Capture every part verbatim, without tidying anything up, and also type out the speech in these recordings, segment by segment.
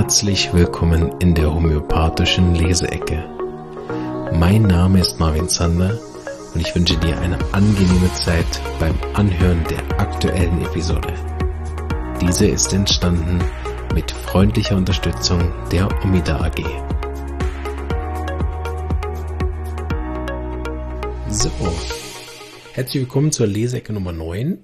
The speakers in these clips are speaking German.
Herzlich willkommen in der homöopathischen Leseecke. Mein Name ist Marvin Zander und ich wünsche dir eine angenehme Zeit beim Anhören der aktuellen Episode. Diese ist entstanden mit freundlicher Unterstützung der Omida A G. So, herzlich willkommen zur Leseecke Nummer neun.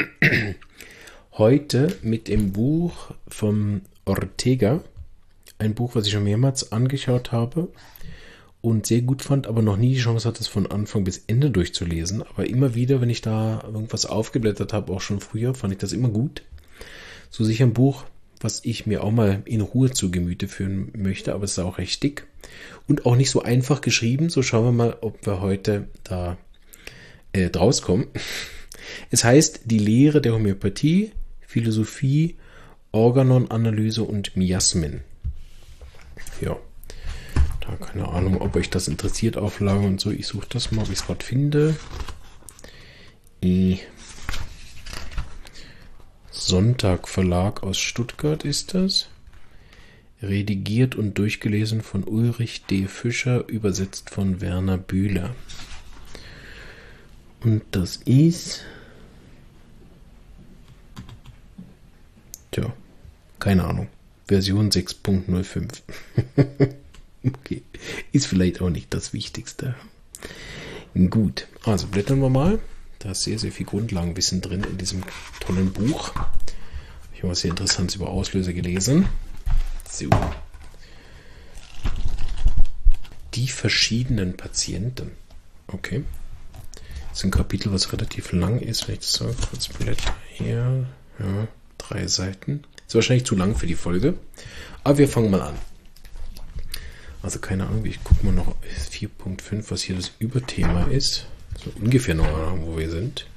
Heute mit dem Buch vom Ortega, ein Buch, was ich schon mehrmals angeschaut habe und sehr gut fand, aber noch nie die Chance hatte, es von Anfang bis Ende durchzulesen. Aber immer wieder, wenn ich da irgendwas aufgeblättert habe, auch schon früher, fand ich das immer gut. So sicher ein Buch, was ich mir auch mal in Ruhe zu Gemüte führen möchte, aber es ist auch recht dick und auch nicht so einfach geschrieben. So schauen wir mal, ob wir heute da äh, draus kommen. Es heißt Die Lehre der Homöopathie, Philosophie, Organon-Analyse und Miasmen. Ja, da keine Ahnung, ob euch das interessiert, Auflagen und so. Ich suche das mal, ob ich es gerade finde. E. Sonntag Verlag aus Stuttgart ist das. Redigiert und durchgelesen von Ulrich D. Fischer, übersetzt von Werner Bühler. Und das ist... Tja, keine Ahnung. Version sechs Punkt null fünf. Okay, ist vielleicht auch nicht das Wichtigste. Gut, also blättern wir mal. Da ist sehr, sehr viel Grundlagenwissen drin in diesem tollen Buch. Ich habe was sehr Interessantes über Auslöser gelesen. So. Die verschiedenen Patienten. Okay. Das ist ein Kapitel, was relativ lang ist. Wenn ich das so kurz blätter hier. Ja, drei Seiten. Ist wahrscheinlich zu lang für die Folge. Aber wir fangen mal an. Also keine Ahnung, ich gucke mal noch vier Punkt fünf, was hier das Überthema ist. So ungefähr noch, wo wir sind.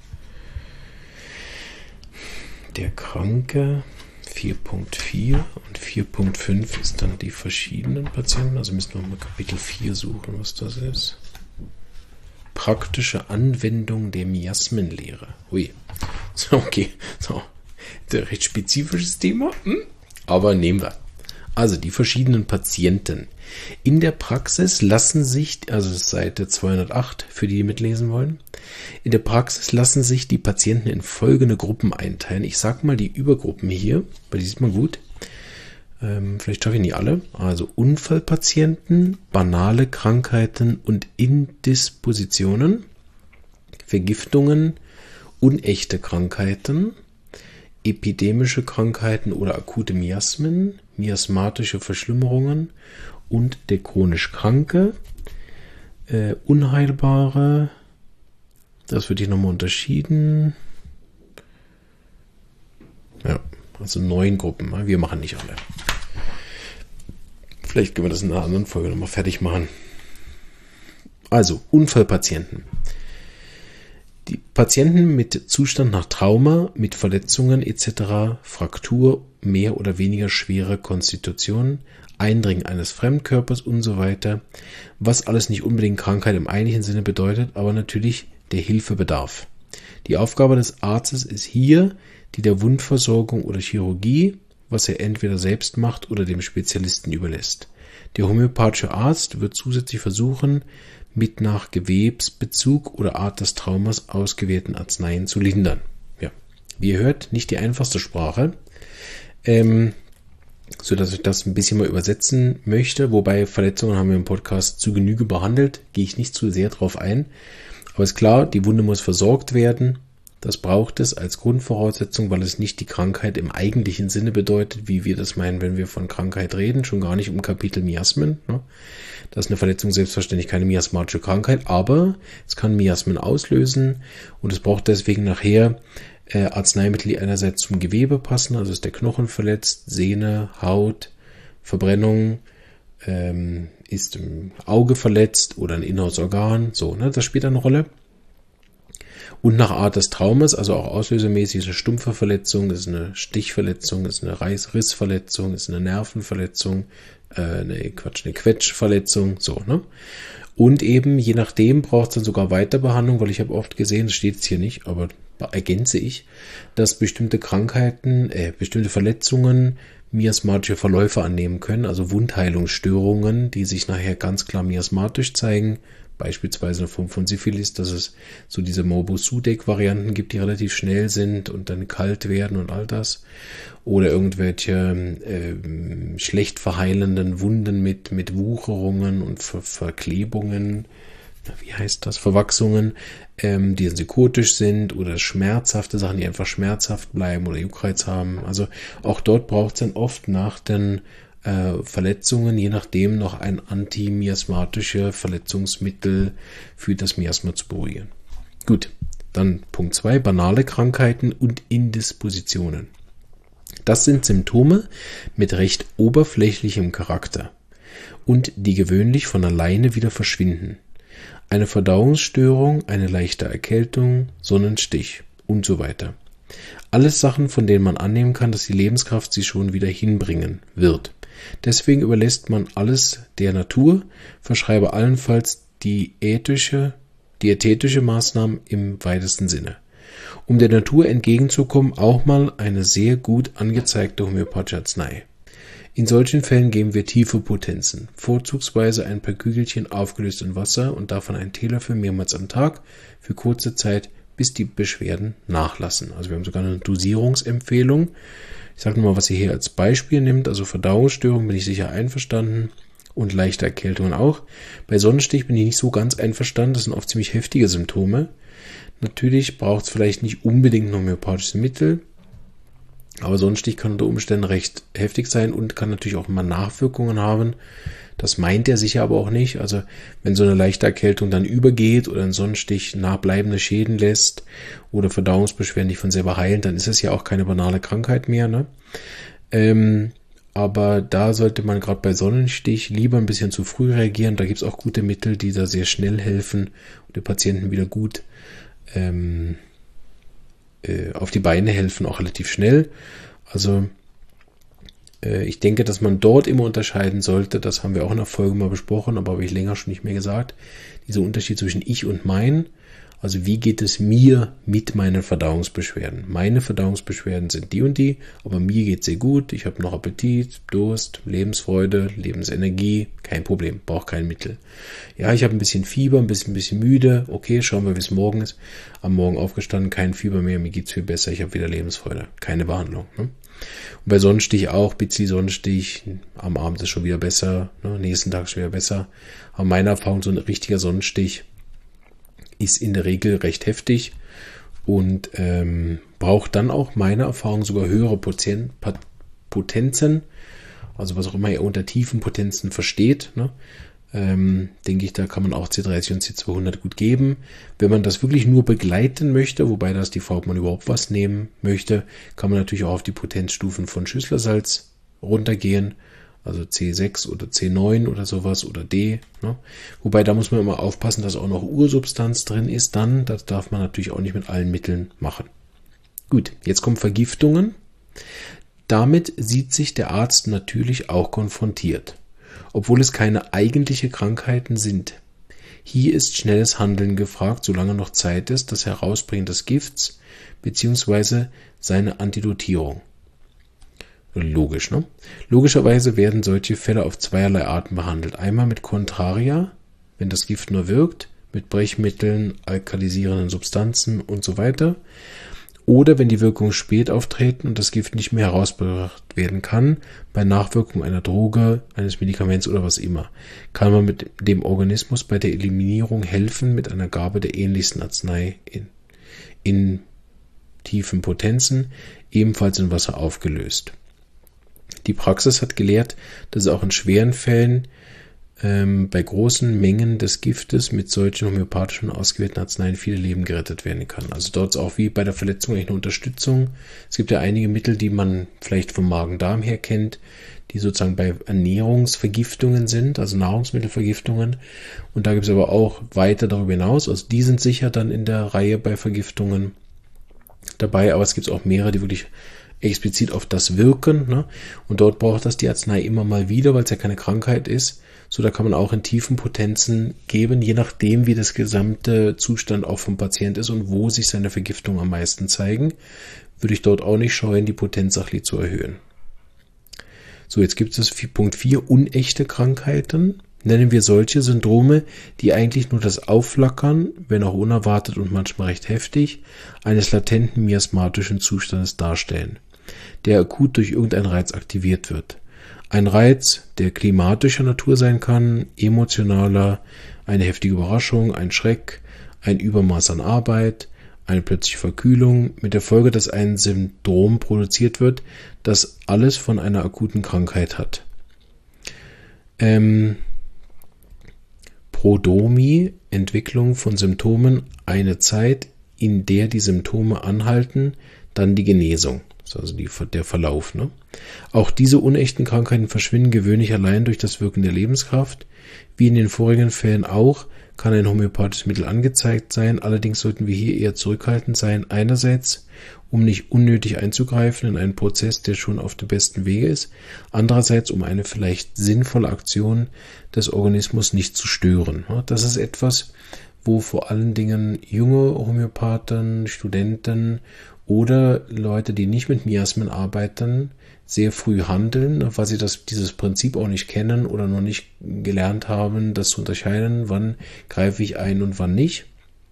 Der Kranke, vier Punkt vier und vier Punkt fünf ist dann die verschiedenen Patienten. Also müssen wir mal Kapitel vier suchen, was das ist. Praktische Anwendung der Miasmenlehre. Ui. So, okay. So. Ein recht spezifisches Thema, hm? Aber nehmen wir. Also die verschiedenen Patienten. In der Praxis lassen sich, also Seite zweihundertacht, für die, die mitlesen wollen, in der Praxis lassen sich die Patienten in folgende Gruppen einteilen. Ich sage mal die Übergruppen hier, weil die sieht man gut. Ähm, vielleicht schaffe ich nicht alle. Also Unfallpatienten, banale Krankheiten und Indispositionen, Vergiftungen, unechte Krankheiten, epidemische Krankheiten oder akute Miasmen, miasmatische Verschlimmerungen und der chronisch Kranke, äh, unheilbare, das wird hier nochmal unterschieden. Ja, also neun Gruppen, wir machen nicht alle. Vielleicht können wir das in einer anderen Folge nochmal fertig machen. Also, Unfallpatienten. Die Patienten mit Zustand nach Trauma, mit Verletzungen et cetera, Fraktur, mehr oder weniger schwere Konstitution, Eindringen eines Fremdkörpers und so weiter, was alles nicht unbedingt Krankheit im eigentlichen Sinne bedeutet, aber natürlich der Hilfe bedarf. Die Aufgabe des Arztes ist hier die der Wundversorgung oder Chirurgie, was er entweder selbst macht oder dem Spezialisten überlässt. Der homöopathische Arzt wird zusätzlich versuchen, mit nach Gewebsbezug oder Art des Traumas ausgewählten Arzneien zu lindern. Ja, wie ihr hört, nicht die einfachste Sprache, ähm, so dass ich das ein bisschen mal übersetzen möchte, wobei Verletzungen haben wir im Podcast zu Genüge behandelt, gehe ich nicht zu sehr drauf ein, aber ist klar, die Wunde muss versorgt werden, das braucht es als Grundvoraussetzung, weil es nicht die Krankheit im eigentlichen Sinne bedeutet, wie wir das meinen, wenn wir von Krankheit reden, schon gar nicht im Kapitel Miasmen. Ne? Das ist eine Verletzung selbstverständlich keine miasmatische Krankheit, aber es kann Miasmen auslösen und es braucht deswegen nachher äh, Arzneimittel, die einerseits zum Gewebe passen, also ist der Knochen verletzt, Sehne, Haut, Verbrennung, ähm, ist im Auge verletzt oder ein Inneres Organ, so, ne? Das spielt eine Rolle. Und nach Art des Traumes, also auch auslösemäßig, ist eine stumpfe Verletzung, ist eine Stichverletzung, ist eine Reiß- Rissverletzung, ist eine Nervenverletzung, äh, eine Quatsch, eine Quetschverletzung, so, ne? Und eben, je nachdem, braucht es dann sogar Weiterbehandlung, weil ich habe oft gesehen, das steht jetzt hier nicht, aber ergänze ich, dass bestimmte Krankheiten, äh, bestimmte Verletzungen miasmatische Verläufe annehmen können, also Wundheilungsstörungen, die sich nachher ganz klar miasmatisch zeigen, beispielsweise in Form von Syphilis, dass es so diese Morbus-Sudeck-Varianten gibt, die relativ schnell sind und dann kalt werden und all das. Oder irgendwelche äh, schlecht verheilenden Wunden mit, mit Wucherungen und Ver Verklebungen, wie heißt das, Verwachsungen, ähm, die psychotisch sind oder schmerzhafte Sachen, die einfach schmerzhaft bleiben oder Juckreiz haben. Also auch dort braucht es dann oft nach den äh, Verletzungen, je nachdem, noch ein antimiasmatische Verletzungsmittel für das Miasma zu beruhigen. Gut, dann Punkt zwei, banale Krankheiten und Indispositionen. Das sind Symptome mit recht oberflächlichem Charakter und die gewöhnlich von alleine wieder verschwinden. Eine Verdauungsstörung, eine leichte Erkältung, Sonnenstich und so weiter. Alles Sachen, von denen man annehmen kann, dass die Lebenskraft sie schon wieder hinbringen wird. Deswegen überlässt man alles der Natur, verschreibe allenfalls diätische, diätetische Maßnahmen im weitesten Sinne. Um der Natur entgegenzukommen, auch mal eine sehr gut angezeigte homöopathische Arznei. In solchen Fällen geben wir tiefe Potenzen, vorzugsweise ein paar Kügelchen aufgelöst in Wasser und davon einen Teelöffel mehrmals am Tag für kurze Zeit, bis die Beschwerden nachlassen. Also wir haben sogar eine Dosierungsempfehlung. Ich sage nur mal, was ihr hier als Beispiel nimmt. Also Verdauungsstörung bin ich sicher einverstanden und leichte Erkältungen auch. Bei Sonnenstich bin ich nicht so ganz einverstanden. Das sind oft ziemlich heftige Symptome. Natürlich braucht es vielleicht nicht unbedingt ein homöopathisches Mittel. Aber Sonnenstich kann unter Umständen recht heftig sein und kann natürlich auch mal Nachwirkungen haben. Das meint er sicher aber auch nicht. Also wenn so eine leichte Erkältung dann übergeht oder ein Sonnenstich nachbleibende Schäden lässt oder Verdauungsbeschwerden nicht von selber heilen, dann ist es ja auch keine banale Krankheit mehr. Ne? Ähm, aber da sollte man gerade bei Sonnenstich lieber ein bisschen zu früh reagieren. Da gibt es auch gute Mittel, die da sehr schnell helfen und den Patienten wieder gut ähm, auf die Beine helfen, auch relativ schnell. Also äh, ich denke, dass man dort immer unterscheiden sollte, das haben wir auch in der Folge mal besprochen, aber habe ich länger schon nicht mehr gesagt, dieser Unterschied zwischen ich und mein, also wie geht es mir mit meinen Verdauungsbeschwerden. Meine Verdauungsbeschwerden sind die und die, aber mir geht es sehr gut, ich habe noch Appetit, Durst, Lebensfreude, Lebensenergie, kein Problem, brauche kein Mittel. Ja, ich habe ein bisschen Fieber, ein bisschen, ein bisschen müde, okay, schauen wir, wie es morgen ist. Am Morgen aufgestanden, kein Fieber mehr, mir geht's viel besser, ich habe wieder Lebensfreude, keine Behandlung. Ne? Und bei Sonnenstich auch, Bizzi Sonnenstich, am Abend ist schon wieder besser, ne? Nächsten Tag schon wieder besser. Aber meine Erfahrung, so ein richtiger Sonnenstich ist in der Regel recht heftig und ähm, braucht dann auch meiner Erfahrung sogar höhere Poten Potenzen, also was auch immer ihr unter tiefen Potenzen versteht, ne? Ähm, denke ich, da kann man auch C dreißig und C zweihundert gut geben. Wenn man das wirklich nur begleiten möchte, wobei das die Frau, ob man überhaupt was nehmen möchte, kann man natürlich auch auf die Potenzstufen von Schüsslersalz runtergehen, also C sechs oder C neun oder sowas oder D. Ne? Wobei da muss man immer aufpassen, dass auch noch Ursubstanz drin ist. Dann, das darf man natürlich auch nicht mit allen Mitteln machen. Gut, jetzt kommen Vergiftungen. Damit sieht sich der Arzt natürlich auch konfrontiert, obwohl es keine eigentliche Krankheiten sind. Hier ist schnelles Handeln gefragt, solange noch Zeit ist, das Herausbringen des Gifts bzw. seine Antidotierung. Logisch, ne? Logischerweise werden solche Fälle auf zweierlei Arten behandelt. Einmal mit Contraria, wenn das Gift nur wirkt, mit Brechmitteln, alkalisierenden Substanzen und so weiter. Oder wenn die Wirkungen spät auftreten und das Gift nicht mehr herausgebracht werden kann, bei Nachwirkung einer Droge, eines Medikaments oder was immer, kann man mit dem Organismus bei der Eliminierung helfen mit einer Gabe der ähnlichsten Arznei in, in tiefen Potenzen, ebenfalls in Wasser aufgelöst. Die Praxis hat gelehrt, dass auch in schweren Fällen ähm, bei großen Mengen des Giftes mit solchen homöopathischen ausgewählten Arzneien viele Leben gerettet werden kann. Also dort ist auch wie bei der Verletzung eigentlich eine Unterstützung. Es gibt ja einige Mittel, die man vielleicht vom Magen-Darm her kennt, die sozusagen bei Ernährungsvergiftungen sind, also Nahrungsmittelvergiftungen. Und da gibt es aber auch weiter darüber hinaus, also die sind sicher dann in der Reihe bei Vergiftungen dabei, aber es gibt auch mehrere, die wirklich explizit auf das wirken, ne? Und dort braucht das die Arznei immer mal wieder, weil es ja keine Krankheit ist. So, da kann man auch in tiefen Potenzen geben, je nachdem, wie das gesamte Zustand auch vom Patient ist und wo sich seine Vergiftungen am meisten zeigen, würde ich dort auch nicht scheuen, die Potenz sachlich zu erhöhen. So, jetzt gibt es Punkt vier, unechte Krankheiten. Nennen wir solche Syndrome, die eigentlich nur das Aufflackern, wenn auch unerwartet und manchmal recht heftig, eines latenten miasmatischen Zustandes darstellen, der akut durch irgendeinen Reiz aktiviert wird. Ein Reiz, der klimatischer Natur sein kann, emotionaler, eine heftige Überraschung, ein Schreck, ein Übermaß an Arbeit, eine plötzliche Verkühlung, mit der Folge, dass ein Syndrom produziert wird, das alles von einer akuten Krankheit hat. Ähm, Prodromie, Entwicklung von Symptomen, eine Zeit, in der die Symptome anhalten, dann die Genesung. Das ist also die, der Verlauf. Ne? Auch diese unechten Krankheiten verschwinden gewöhnlich allein durch das Wirken der Lebenskraft. Wie in den vorigen Fällen auch, kann ein homöopathisches Mittel angezeigt sein. Allerdings sollten wir hier eher zurückhaltend sein. Einerseits, um nicht unnötig einzugreifen in einen Prozess, der schon auf dem besten Wege ist. Andererseits, um eine vielleicht sinnvolle Aktion des Organismus nicht zu stören. Das ist etwas, wo vor allen Dingen junge Homöopathen, Studenten oder Leute, die nicht mit Miasmen arbeiten, sehr früh handeln, weil sie das, dieses Prinzip auch nicht kennen oder noch nicht gelernt haben, das zu unterscheiden, wann greife ich ein und wann nicht.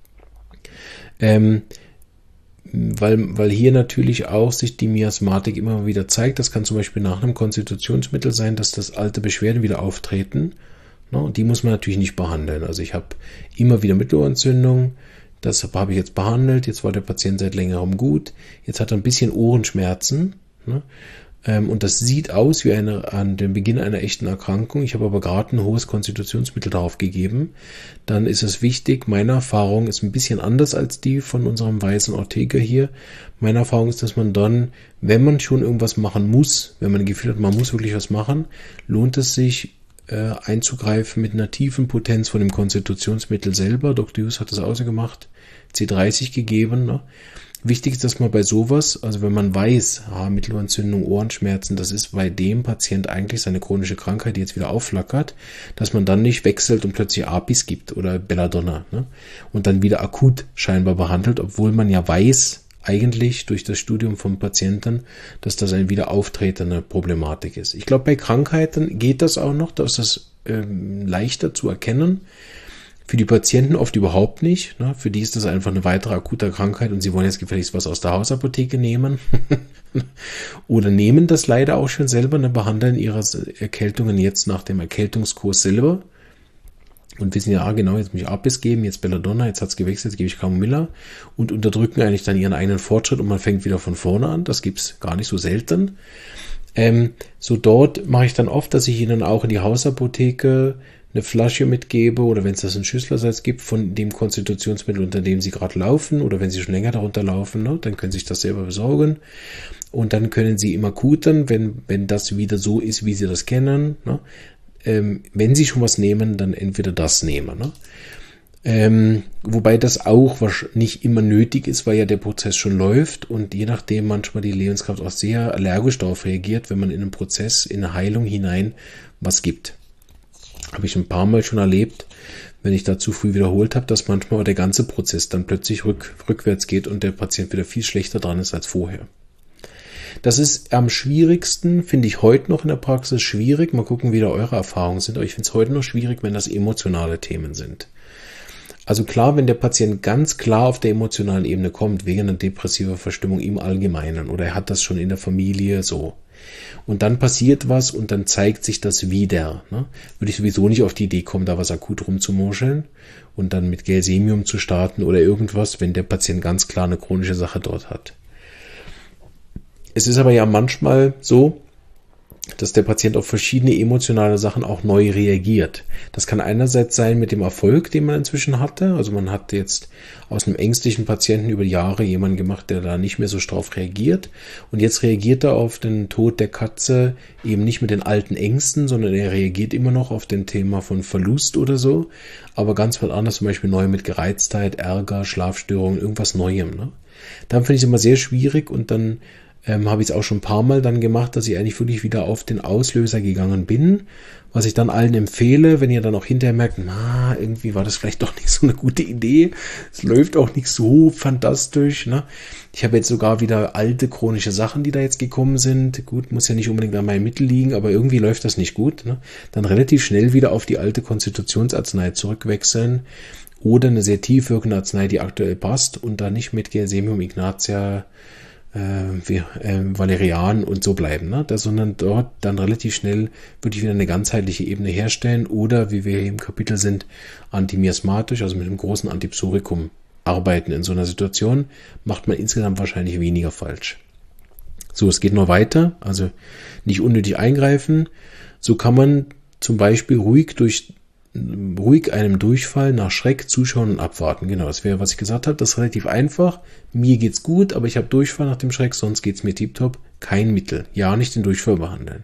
Ähm, weil, weil hier natürlich auch sich die Miasmatik immer wieder zeigt. Das kann zum Beispiel nach einem Konstitutionsmittel sein, dass das alte Beschwerden wieder auftreten. Ne, und die muss man natürlich nicht behandeln. Also ich habe immer wieder Mittelohrentzündung. Das habe ich jetzt behandelt. Jetzt war der Patient seit längerem gut. Jetzt hat er ein bisschen Ohrenschmerzen. Ne? Und das sieht aus wie eine, an dem Beginn einer echten Erkrankung. Ich habe aber gerade ein hohes Konstitutionsmittel drauf gegeben. Dann ist es wichtig, meine Erfahrung ist ein bisschen anders als die von unserem weißen Ortega hier. Meine Erfahrung ist, dass man dann, wenn man schon irgendwas machen muss, wenn man das Gefühl hat, man muss wirklich was machen, lohnt es sich, äh, einzugreifen mit einer tiefen Potenz von dem Konstitutionsmittel selber. Doktor Hughes hat das auch so gemacht, C dreißig gegeben, ne? Wichtig ist, dass man bei sowas, also wenn man weiß, ah, Mittelohrentzündung, Ohrenschmerzen, das ist bei dem Patient eigentlich seine chronische Krankheit, die jetzt wieder aufflackert, dass man dann nicht wechselt und plötzlich Apis gibt oder Belladonna, ne? Und dann wieder akut scheinbar behandelt, obwohl man ja weiß, eigentlich durch das Studium von Patienten, dass das eine wieder auftretende Problematik ist. Ich glaube, bei Krankheiten geht das auch noch, da ist das ähm, leichter zu erkennen. Für die Patienten oft überhaupt nicht. Ne? Für die ist das einfach eine weitere akute Krankheit und sie wollen jetzt gefälligst was aus der Hausapotheke nehmen. Oder nehmen das leider auch schon selber, ne? Behandeln ihre Erkältungen jetzt nach dem Erkältungskurs selber und wissen ja, ah, genau, jetzt muss ich Apis geben, jetzt Belladonna, jetzt hat's gewechselt, jetzt gebe ich Camomilla und unterdrücken eigentlich dann ihren eigenen Fortschritt und man fängt wieder von vorne an. Das gibt's gar nicht so selten. Ähm, so dort mache ich dann oft, dass ich ihnen auch in die Hausapotheke eine Flasche mitgebe oder wenn es das einen Schüsselersatz gibt von dem Konstitutionsmittel, unter dem sie gerade laufen oder wenn sie schon länger darunter laufen, ne, dann können sie sich das selber besorgen und dann können sie im Akuten, wenn, wenn das wieder so ist, wie sie das kennen, ne, ähm, wenn sie schon was nehmen, dann entweder das nehmen. Ne. Ähm, wobei das auch nicht immer nötig ist, weil ja der Prozess schon läuft und je nachdem manchmal die Lebenskraft auch sehr allergisch darauf reagiert, wenn man in einen Prozess, in eine Heilung hinein was gibt. Habe ich ein paar Mal schon erlebt, wenn ich da zu früh wiederholt habe, dass manchmal der ganze Prozess dann plötzlich rück, rückwärts geht und der Patient wieder viel schlechter dran ist als vorher. Das ist am schwierigsten, finde ich heute noch in der Praxis schwierig. Mal gucken, wie da eure Erfahrungen sind. Aber ich finde es heute noch schwierig, wenn das emotionale Themen sind. Also klar, wenn der Patient ganz klar auf der emotionalen Ebene kommt, wegen einer depressiven Verstimmung im Allgemeinen oder er hat das schon in der Familie so. Und dann passiert was und dann zeigt sich das wieder. Ne? Würde ich sowieso nicht auf die Idee kommen, da was akut rumzumurscheln und dann mit Gelsemium zu starten oder irgendwas, wenn der Patient ganz klar eine chronische Sache dort hat. Es ist aber ja manchmal so, dass der Patient auf verschiedene emotionale Sachen auch neu reagiert. Das kann einerseits sein mit dem Erfolg, den man inzwischen hatte. Also man hat jetzt aus einem ängstlichen Patienten über Jahre jemanden gemacht, der da nicht mehr so drauf reagiert. Und jetzt reagiert er auf den Tod der Katze eben nicht mit den alten Ängsten, sondern er reagiert immer noch auf den Thema von Verlust oder so. Aber ganz was anderes, zum Beispiel neu mit Gereiztheit, Ärger, Schlafstörungen, irgendwas Neuem. Ne? Dann finde ich es immer sehr schwierig und dann Ähm, habe ich es auch schon ein paar Mal dann gemacht, dass ich eigentlich wirklich wieder auf den Auslöser gegangen bin, was ich dann allen empfehle, wenn ihr dann auch hinterher merkt, na, irgendwie war das vielleicht doch nicht so eine gute Idee, es läuft auch nicht so fantastisch, ne? Ich habe jetzt sogar wieder alte chronische Sachen, die da jetzt gekommen sind, gut, muss ja nicht unbedingt an meinem Mittel liegen, aber irgendwie läuft das nicht gut, ne? Dann relativ schnell wieder auf die alte Konstitutionsarznei zurückwechseln oder eine sehr tief wirkende Arznei, die aktuell passt und dann nicht mit Gersemium ignatia Wie, äh, Valerian und so bleiben, ne? Das, sondern dort dann relativ schnell würde ich wieder eine ganzheitliche Ebene herstellen oder, wie wir hier im Kapitel sind, antimiasmatisch, also mit einem großen Antipsorikum arbeiten. In so einer Situation macht man insgesamt wahrscheinlich weniger falsch. So, es geht noch weiter, also nicht unnötig eingreifen. So kann man zum Beispiel ruhig durch ruhig einem Durchfall nach Schreck zuschauen und abwarten. Genau, das wäre, was ich gesagt habe, das ist relativ einfach. Mir geht's gut, aber ich habe Durchfall nach dem Schreck, sonst geht's mir tiptop. Kein Mittel. Ja, nicht den Durchfall behandeln.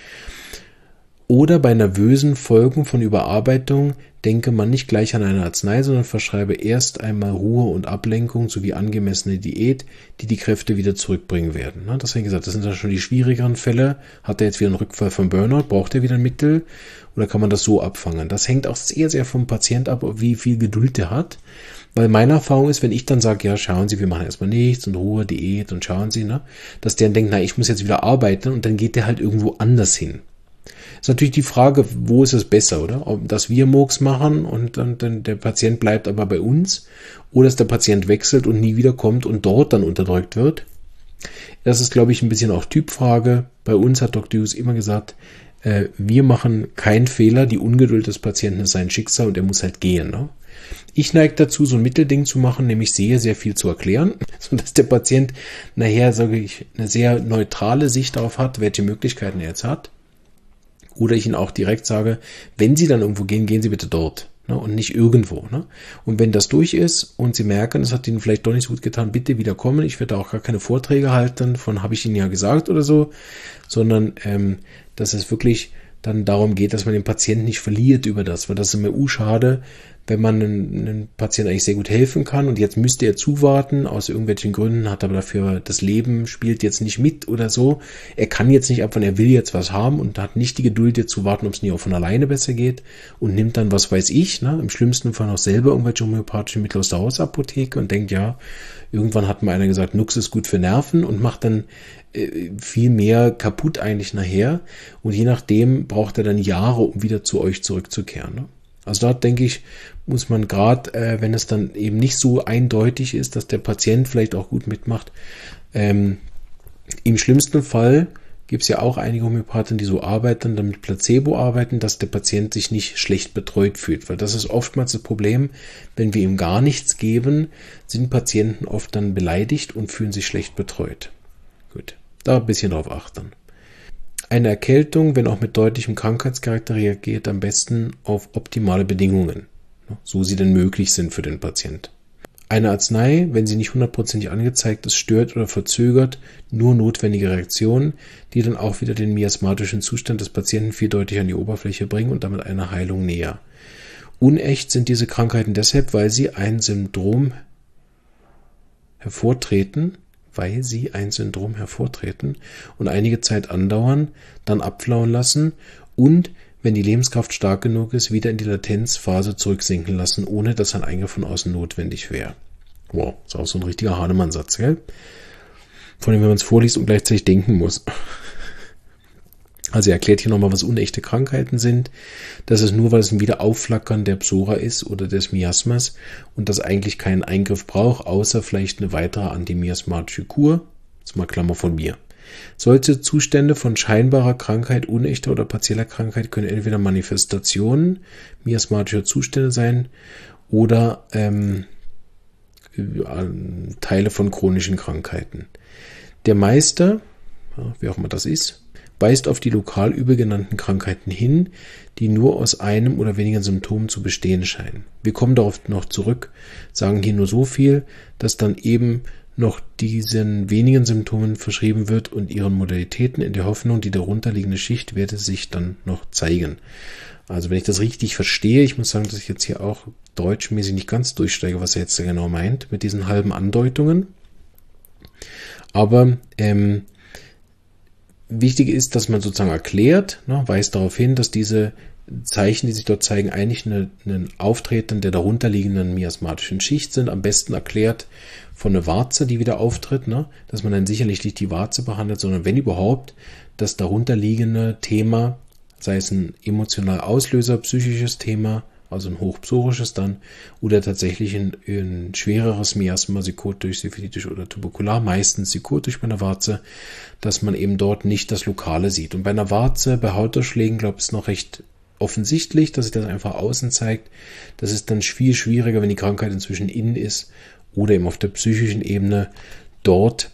Oder bei nervösen Folgen von Überarbeitung denke man nicht gleich an eine Arznei, sondern verschreibe erst einmal Ruhe und Ablenkung sowie angemessene Diät, die die Kräfte wieder zurückbringen werden. Das habe ich gesagt, das sind dann schon die schwierigeren Fälle. Hat er jetzt wieder einen Rückfall vom Burnout, braucht er wieder ein Mittel oder kann man das so abfangen? Das hängt auch sehr, sehr vom Patient ab, wie viel Geduld er hat. Weil meine Erfahrung ist, wenn ich dann sage, ja, schauen Sie, wir machen erstmal nichts und Ruhe, Diät und schauen Sie, ne, dass der dann denkt, na, ich muss jetzt wieder arbeiten und dann geht der halt irgendwo anders hin. Ist natürlich die Frage, wo ist es besser, oder? Ob dass wir Murks machen und dann, dann der Patient bleibt aber bei uns oder dass der Patient wechselt und nie wiederkommt und dort dann unterdrückt wird. Das ist, glaube ich, ein bisschen auch Typfrage. Bei uns hat Doktor Hughes immer gesagt, äh, wir machen keinen Fehler, die Ungeduld des Patienten ist sein Schicksal und er muss halt gehen. Ne? Ich neige dazu, so ein Mittelding zu machen, nämlich sehr, sehr viel zu erklären, sodass der Patient nachher, sage ich, eine sehr neutrale Sicht darauf hat, welche Möglichkeiten er jetzt hat. Oder ich Ihnen auch direkt sage, wenn Sie dann irgendwo gehen, gehen Sie bitte dort, ne, und nicht irgendwo. Ne? Und wenn das durch ist und Sie merken, es hat Ihnen vielleicht doch nicht so gut getan, bitte wieder kommen. Ich werde auch gar keine Vorträge halten, von habe ich Ihnen ja gesagt oder so, sondern ähm, dass es wirklich dann darum geht, dass man den Patienten nicht verliert über das, weil das ist immer uh, schade, wenn man einem, einem Patienten eigentlich sehr gut helfen kann und jetzt müsste er zuwarten, aus irgendwelchen Gründen hat aber dafür, das Leben spielt jetzt nicht mit oder so. Er kann jetzt nicht abwarten, er will jetzt was haben und hat nicht die Geduld, jetzt zu warten, ob es nicht auch von alleine besser geht und nimmt dann, was weiß ich, ne, im schlimmsten Fall noch selber irgendwelche homöopathische Mittel aus der Hausapotheke und denkt, ja, irgendwann hat mal einer gesagt, Nux ist gut für Nerven und macht dann äh, viel mehr kaputt eigentlich nachher und je nachdem braucht er dann Jahre, um wieder zu euch zurückzukehren, ne? Also dort, denke ich, muss man gerade, äh, wenn es dann eben nicht so eindeutig ist, dass der Patient vielleicht auch gut mitmacht, ähm, im schlimmsten Fall gibt es ja auch einige Homöopathen, die so arbeiten, dann mit Placebo arbeiten, dass der Patient sich nicht schlecht betreut fühlt. Weil das ist oftmals das Problem, wenn wir ihm gar nichts geben, sind Patienten oft dann beleidigt und fühlen sich schlecht betreut. Gut, da ein bisschen drauf achten. Eine Erkältung, wenn auch mit deutlichem Krankheitscharakter, reagiert am besten auf optimale Bedingungen, so sie denn möglich sind für den Patient. Eine Arznei, wenn sie nicht hundertprozentig angezeigt ist, stört oder verzögert nur notwendige Reaktionen, die dann auch wieder den miasmatischen Zustand des Patienten viel deutlicher an die Oberfläche bringen und damit einer Heilung näher. Unecht sind diese Krankheiten deshalb, weil sie ein Syndrom hervortreten, weil sie ein Syndrom hervortreten und einige Zeit andauern, dann abflauen lassen und, wenn die Lebenskraft stark genug ist, wieder in die Latenzphase zurücksinken lassen, ohne dass ein Eingriff von außen notwendig wäre. Wow, ist auch so ein richtiger Hahnemann-Satz, gell? Vor allem, wenn man es vorliest und gleichzeitig denken muss. Also er erklärt hier nochmal, was unechte Krankheiten sind. Das ist nur, weil es ein Wiederaufflackern der Psora ist oder des Miasmas und das eigentlich keinen Eingriff braucht, außer vielleicht eine weitere antimiasmatische Kur. Das ist mal Klammer von mir. Solche Zustände von scheinbarer Krankheit, unechter oder partieller Krankheit können entweder Manifestationen miasmatischer Zustände sein oder ähm, Teile von chronischen Krankheiten. Der Meister, ja, wie auch immer das ist, weist auf die lokal übergenannten Krankheiten hin, die nur aus einem oder wenigen Symptomen zu bestehen scheinen. Wir kommen darauf noch zurück, sagen hier nur so viel, dass dann eben noch diesen wenigen Symptomen verschrieben wird und ihren Modalitäten in der Hoffnung, die darunterliegende Schicht werde sich dann noch zeigen. Also wenn ich das richtig verstehe, ich muss sagen, dass ich jetzt hier auch deutschmäßig nicht ganz durchsteige, was er jetzt genau meint mit diesen halben Andeutungen. Aber ähm, wichtig ist, dass man sozusagen erklärt, ne, weist darauf hin, dass diese Zeichen, die sich dort zeigen, eigentlich ein Auftreten der darunterliegenden miasmatischen Schicht sind. Am besten erklärt von einer Warze, die wieder auftritt, ne, dass man dann sicherlich nicht die Warze behandelt, sondern wenn überhaupt das darunterliegende Thema, sei es ein emotionaler Auslöser, psychisches Thema, also ein hochpsorisches dann, oder tatsächlich ein, ein schwereres Miasma, psychotisch, syphilitisch oder tuberkular, meistens psychotisch bei einer Warze, dass man eben dort nicht das Lokale sieht. Und bei einer Warze, bei Hautausschlägen, glaube ich, ist noch recht offensichtlich, dass sich das einfach außen zeigt. Das ist dann viel schwieriger, wenn die Krankheit inzwischen innen ist oder eben auf der psychischen Ebene dort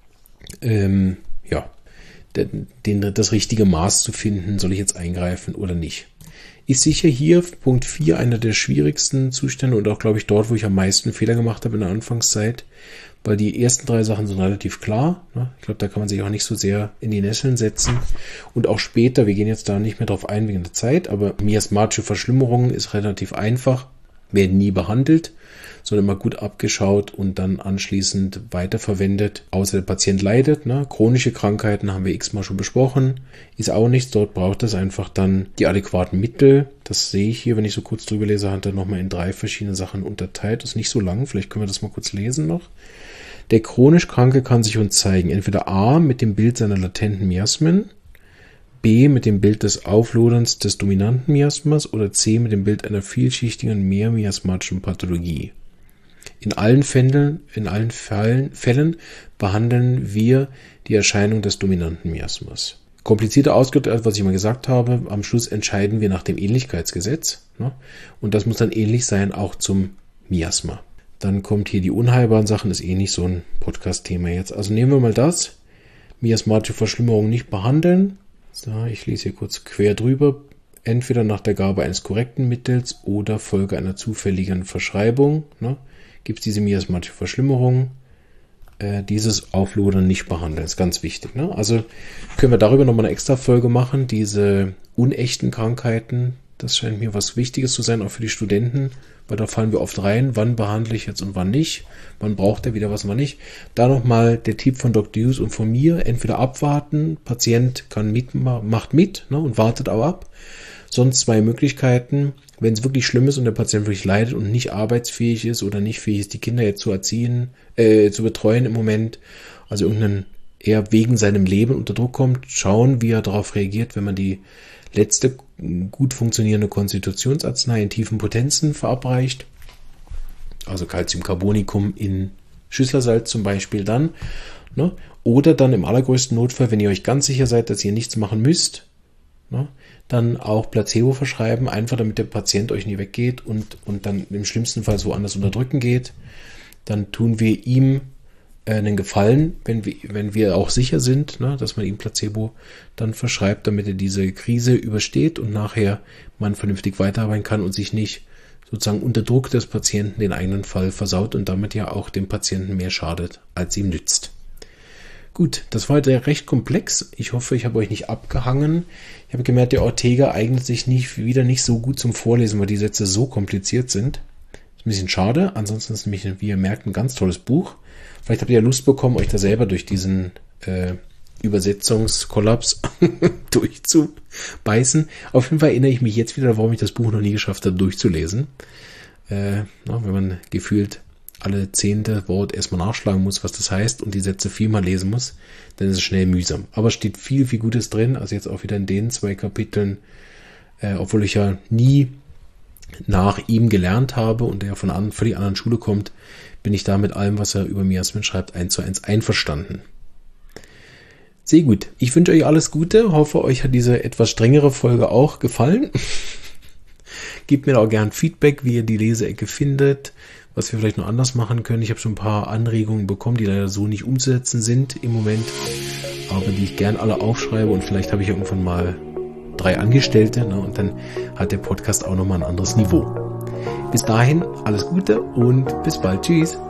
ähm, ja, den, den, das richtige Maß zu finden, soll ich jetzt eingreifen oder nicht. Ist sicher hier Punkt vier einer der schwierigsten Zustände und auch, glaube ich, dort, wo ich am meisten Fehler gemacht habe in der Anfangszeit, weil die ersten drei Sachen sind relativ klar. Ne? Ich glaube, da kann man sich auch nicht so sehr in die Nesseln setzen. Und auch später, wir gehen jetzt da nicht mehr drauf ein wegen der Zeit, aber miasmatische Verschlimmerungen ist relativ einfach, werden nie behandelt, sondern immer gut abgeschaut und dann anschließend weiterverwendet, außer der Patient leidet. Ne? Chronische Krankheiten haben wir x-mal schon besprochen, ist auch nichts, dort braucht es einfach dann die adäquaten Mittel. Das sehe ich hier, wenn ich so kurz drüber lese, hat er nochmal in drei verschiedene Sachen unterteilt. Das ist nicht so lang, vielleicht können wir das mal kurz lesen noch. Der chronisch Kranke kann sich uns zeigen, entweder A mit dem Bild seiner latenten Miasmen, B mit dem Bild des Aufloderns des dominanten Miasmas oder C mit dem Bild einer vielschichtigen mehrmiasmatischen Pathologie. In allen Fällen, in allen Fällen, Fällen behandeln wir die Erscheinung des dominanten Miasmas. Komplizierter ausgedrückt, als was ich mal gesagt habe, am Schluss entscheiden wir nach dem Ähnlichkeitsgesetz, ne? Und das muss dann ähnlich sein auch zum Miasma. Dann kommt hier die unheilbaren Sachen, ist eh nicht so ein Podcast-Thema jetzt. Also nehmen wir mal das, miasmatische Verschlimmerung nicht behandeln. So, ich lese hier kurz quer drüber. Entweder nach der Gabe eines korrekten Mittels oder Folge einer zufälligen Verschreibung, ne? Gibt es diese miasmatische Verschlimmerung, äh, dieses Auflodern nicht behandeln, ist ganz wichtig. Ne? Also können wir darüber nochmal eine extra Folge machen, diese unechten Krankheiten, das scheint mir was Wichtiges zu sein, auch für die Studenten, weil da fallen wir oft rein, wann behandle ich jetzt und wann nicht, wann braucht er wieder was und wann nicht. Da nochmal der Tipp von Doktor Hughes und von mir, entweder abwarten, Patient kann mit, macht mit, ne, und wartet auch ab, sonst zwei Möglichkeiten. Wenn es wirklich schlimm ist und der Patient wirklich leidet und nicht arbeitsfähig ist oder nicht fähig ist, die Kinder jetzt zu erziehen, äh, zu betreuen im Moment, also irgendein eher wegen seinem Leben unter Druck kommt, schauen, wie er darauf reagiert, wenn man die letzte gut funktionierende Konstitutionsarznei in tiefen Potenzen verabreicht, also Calciumcarbonicum in Schüsslersalz zum Beispiel dann, ne? Oder dann im allergrößten Notfall, wenn ihr euch ganz sicher seid, dass ihr nichts machen müsst, ne? Dann auch Placebo verschreiben, einfach damit der Patient euch nie weggeht und, und dann im schlimmsten Fall so anders unterdrücken geht. Dann tun wir ihm äh, einen Gefallen, wenn wir, wenn wir auch sicher sind, ne, dass man ihm Placebo dann verschreibt, damit er diese Krise übersteht und nachher man vernünftig weiterarbeiten kann und sich nicht sozusagen unter Druck des Patienten den eigenen Fall versaut und damit ja auch dem Patienten mehr schadet, als ihm nützt. Gut, das war heute recht komplex. Ich hoffe, ich habe euch nicht abgehangen. Ich habe gemerkt, der Ortega eignet sich nicht, wieder nicht so gut zum Vorlesen, weil die Sätze so kompliziert sind. Ist ein bisschen schade. Ansonsten ist es nämlich, wie ihr merkt, ein ganz tolles Buch. Vielleicht habt ihr ja Lust bekommen, euch da selber durch diesen äh, Übersetzungskollaps durchzubeißen. Auf jeden Fall erinnere ich mich jetzt wieder, warum ich das Buch noch nie geschafft habe, durchzulesen. Äh, na, wenn man gefühlt alle zehnte Wort erstmal nachschlagen muss, was das heißt und die Sätze viermal lesen muss, dann ist es schnell mühsam. Aber es steht viel, viel Gutes drin, also jetzt auch wieder in den zwei Kapiteln, äh, obwohl ich ja nie nach ihm gelernt habe und er von einer völlig anderen Schule kommt, bin ich da mit allem, was er über Miasmen schreibt, eins zu eins einverstanden. Sehr gut. Ich wünsche euch alles Gute, hoffe, euch hat diese etwas strengere Folge auch gefallen. Gebt mir da auch gern Feedback, wie ihr die Leseecke findet, was wir vielleicht noch anders machen können. Ich habe schon ein paar Anregungen bekommen, die leider so nicht umzusetzen sind im Moment. habe, die ich gern alle aufschreibe und vielleicht habe ich irgendwann mal drei Angestellte, ne, und dann hat der Podcast auch nochmal ein anderes Niveau. Bis dahin, alles Gute und bis bald. Tschüss.